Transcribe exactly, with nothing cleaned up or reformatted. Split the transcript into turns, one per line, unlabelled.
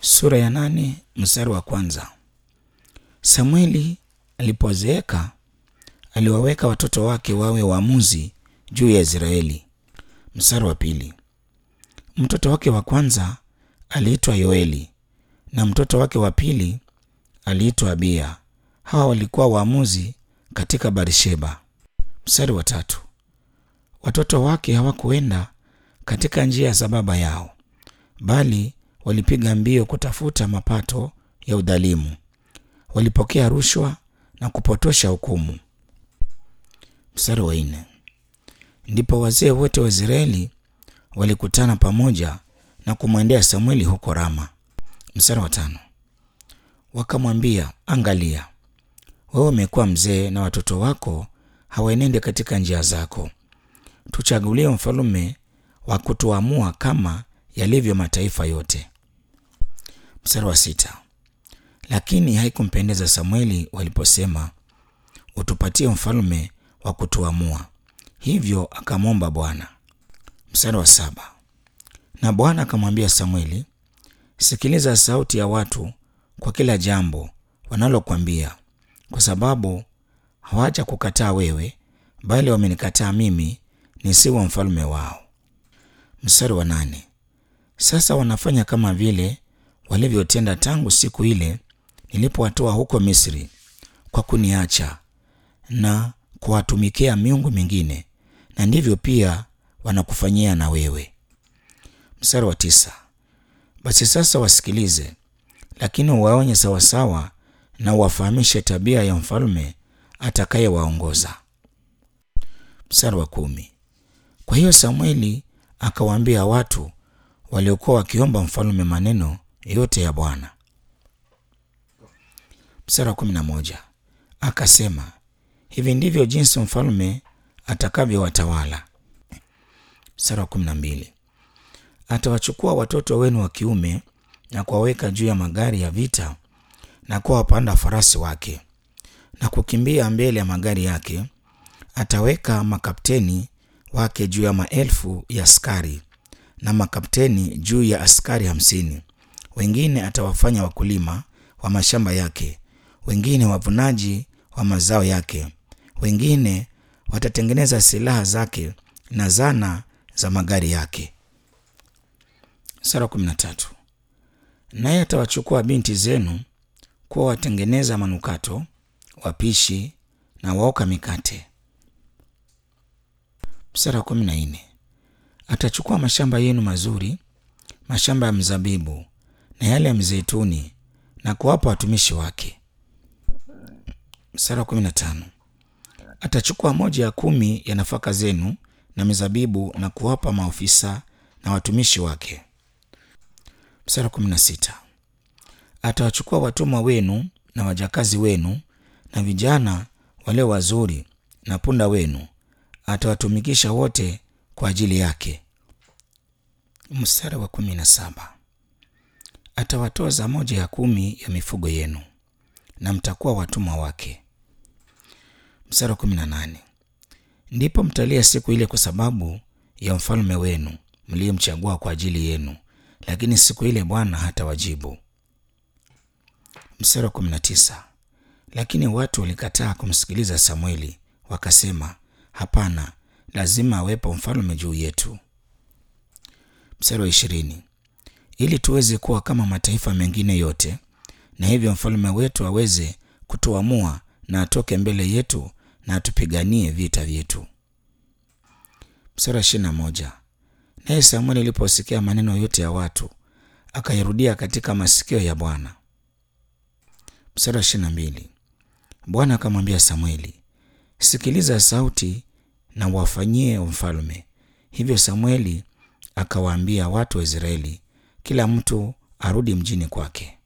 Sura ya nane mstari wa kwanza. Samueli alipozeeka aliwaweka watoto wake wawe waamuzi juu ya Israeli. Mstari wa pili. Mtoto wake wa kwanza aliitwa Yoeli na mtoto wake wa pili aliitwa Abiya. Hawa walikuwa waamuzi katika Barisheba. Mstari wa tatu. Watoto wake hawakuenda katika njia za baba yao, bali walipiga mbio kutafuta mapato ya udhalimu. Walipokea rushwa na kupotosha hukumu. Mstari wa nne. Ndipo wazee wote wa Israeli walikutana pamoja na kumwendea Samueli huko Rama. Mstari wa tano. Wakamwambia, angalia, wewe umekuwa mzee na watoto wako hawaenende katika njia zako. Tuchagulie mfalme wa kutuamua kama yalivyo mataifa yote. Mstari wa sita. Lakini haikumpendeza Samueli waliposema, utupatie mfalme wa kutuamua. Hivyo akamwomba Bwana. Mstari wa saba. Na Bwana akamwambia Samueli, sikiliza sauti ya watu kwa kila jambo wanalokwambia, kwa sababu hawaja kukataa wewe, bali wamenikataa mimi nisiwe mfalme wao. Mstari wa nane. Sasa wanafanya kama vile walivyotenda tangu siku ile nilipowatoa huko Misri, kwa kuniacha na kuwatumikia miungu mingine, na ndivyo pia wanakufanyia na wewe. Mstari wa tisa. Basi sasa wasikilize, lakini uwaonye sawasawa na uwafahamishe tabia ya mfalme atakayewaongoza. Mstari wa kumi. Kwa hiyo Samueli akawaambia watu waliokuwa wakiomba mfalme maneno yote ya Bwana. Mstari wa kumi na moja. Akasema, hivi ndivyo jinsi mfalme atakavyowatawala. Mstari wa kumi na mbili. Atawachukua watoto wenu wa kiume na kuwaweka juu ya magari ya vita na kuwapanda farasi wake na kukimbia mbele ya magari yake. Ataweka makapteni wake juu ya maelfu ya askari na makapteni juu ya askari hamsini. Wengine atawafanya wakulima wa mashamba yake, wengine wavunaji wa mazao yake, wengine watatengeneza silaha zake na zana za magari yake. Sura kumi na tatu. Naye atawachukua binti zenu kuwa watengeneza manukato, wapishi na waoka mikate. Mstari wa kumi na nne. Atachukua mashamba yenu mazuri, mashamba ya mzabibu na yale ya mzeituni, na kuwapa watumishi wake. Mstari wa kumi na tano. Atachukua moja ya kumi ya nafaka zenu na mizabibu na kuwapa maofisa na watumishi wake. Mstari wa kumi na sita. Atawachukua watumwa wenu na wajakazi wenu na vijana wale wazuri na punda wenu, atawatumikisha wote kwa ajili yake. Mstari wa kumi na saba. Atawatoza moja ya kumi ya mifugo yenu na mtakuwa watumwa wake. Mstari wa kumi na nane. Ndipo mtalia siku ile kwa sababu ya mfalme wenu mliyemchagua kwa ajili yenu, lakini siku ile Bwana hatawajibu. Mstari wa kumi na tisa. Lakini watu walikataa kumsikiliza Samueli, wakasema, hapana, lazima awepo mfalme juu yetu. Mstari wa ishirini. Ili tuweze kuwa kama mataifa mengine yote, na hivyo mfalme wetu aweze kutuamua na atoke mbele yetu na atupiganie vita vyetu. Mstari wa ishirini na moja. Naye Samueli aliposikia maneno yote ya watu, akairudia katika masikio ya Bwana. Mstari wa ishirini na mbili. Bwana akamwambia Samueli, sikiliza sauti na wafanyie mfalme. Hivyo Samueli akawaambia watu wa Israeli, kila mtu arudi mjini kwake.